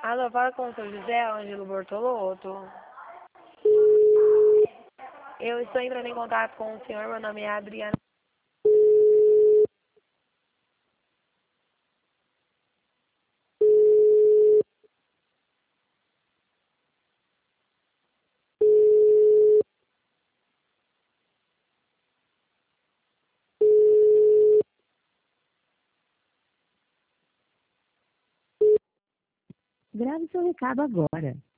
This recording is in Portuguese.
Alô, fala com o seu José Ângelo Bortolotto. Eu estou entrando em contato com o senhor, meu nome é Adriana. Grave seu recado agora.